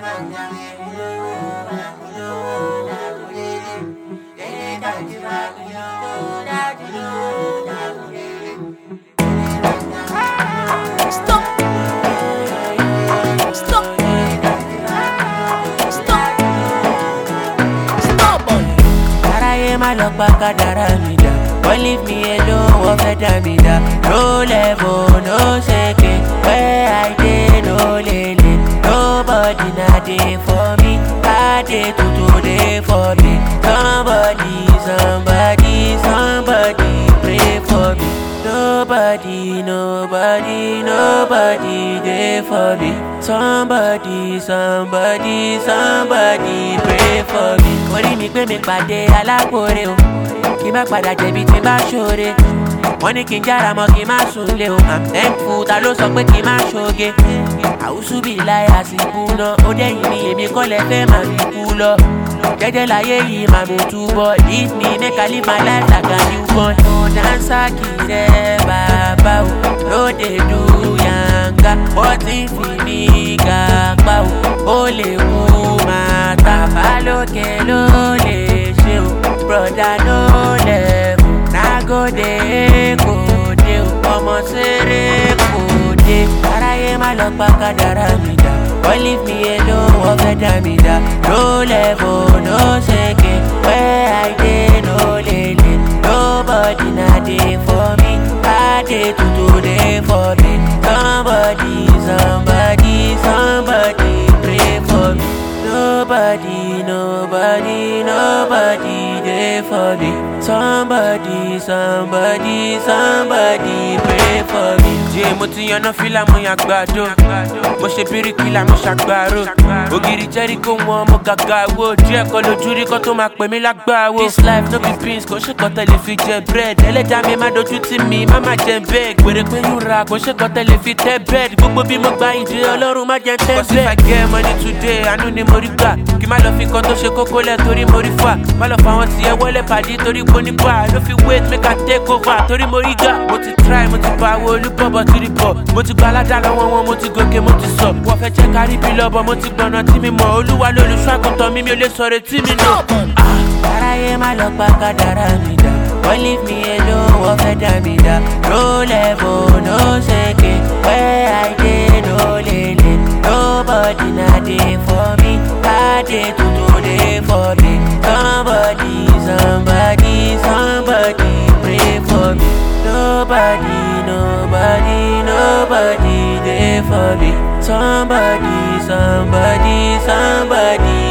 Won't leave me alone, won't fed me down. No level, no shaking. Where I did, no lele. Nobody not there for me. I did to today for me. Somebody pray for me. Nobody there for me. Somebody pray for me. Orí mi gbé mi pàdé alágbóre o. Kí má padà jẹ̀bi tí bá ṣoore. Wọ́n ní kí n jára mọ́ kí n má sunlé o. I'm thankful, ta ló sọ pé kí n má ṣoge. Àwùsù bí láyà sí kúná. Ó dẹ́yìn mi èmi kọ́ lẹ fẹ́ máa fi kú lọ. Jẹ́jẹ́ láyé yìí máa mú túbọ̀. Leave me make I live my life like a newborn. No dancer kì í ṣe bàbá o. No dey do yanga. Bọ́tí fi ní gàpá o. Ó lè kú máa tàbá lókè ló lè ṣe o. Brother no level. Nagode kò dé o. Ọmọ ṣeré kò dé. Aráyé má lọ pa kádàrá mi dà. Won't leave me alone, won't fed me down. No level, no shaking. Where I did, no lele. Nobody not there for me. I did to today for me. Somebody pray for me. Nobody there for me. Somebody pray for me. Jẹ́ mo ti yan fílà mo yan gbàdo. Mo ṣe bíríkìlà mo ṣàgbàrò. Ògiri Jẹ́ríkò wọn mo gàgà wo. Díẹ̀ kọ́ lójú rí kọ́ tó máa pè mí lágbàwo. This life no be beans kò ṣe kọ́ tẹ̀lé fi jẹ bread. Ẹlẹ́dàá mi má dojú tì mí má má jẹ bẹ́ẹ̀. Gbèrè pé yún ra kò ṣe kọ́ tẹ̀lé fi tẹ́ bẹ́ẹ̀d. Gbogbo bí mo gba ìdí Ọlọ́run má jẹ tẹ́ bẹ́ẹ̀. Cause if I get money today, àánú ni mo rí gbà. Kí má lọ fi kan tó ṣe kókó lẹ̀ torí mo rí fà. Má lọ fa wọn tiẹ̀ wọlé pàdé torí kò ní gbà. No fit wait make I take over torí mo rí gà. Mo ti try mo ti pa owó olúbọ̀bọ̀ tí rí bọ̀. Mo ti gba aládàá lọ́wọ́ wọn mo ti gòkè mo ti sọ. Wọ́n fẹ́ jẹ́ kárí bí lọ́bọ̀ mo ti gbọ̀nà tí mi mọ̀. Olúwa lolùṣọ́ àgùntàn mi ò lè sọ̀rọ̀ tí mi nà. Aráyé má lọ pa kádàrá mi dà. Won't leave me alone, won't fed me down. No level, no shaking. Where I did, no lele. Nobody not there for me. I did to today for me. Somebody pray for me. Nobody there for me. Somebody